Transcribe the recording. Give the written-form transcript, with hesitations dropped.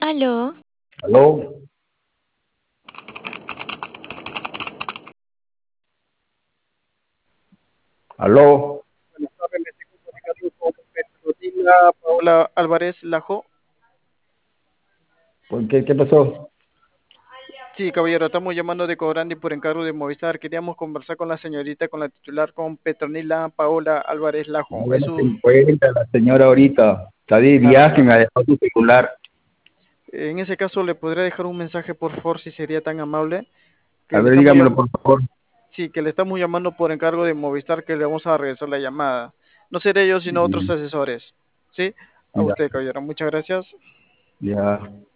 Aló, ¿Aló? ¿Aló? Buenas tardes, me estoy comunicando con Petronila Paola Álvarez Lajo. ¿Qué pasó? Sí, caballero, estamos llamando de Cobrandi por encargo de Movistar. Queríamos conversar con la señorita, con la titular, con Petronila Paola Álvarez Lajo. No se encuentra la señora ahorita. Está de Claro, viaje, me claro. ha dejado su celular. En ese caso, ¿le podría dejar un mensaje, por favor, si sería tan amable? A Que le ver, estamos dígamelo, llam- por favor. Sí, que le estamos llamando por encargo de Movistar, que le vamos a regresar la llamada. No seré yo, sino otros Mm, asesores. ¿Sí? A Ya, usted, caballero. Muchas gracias. ya.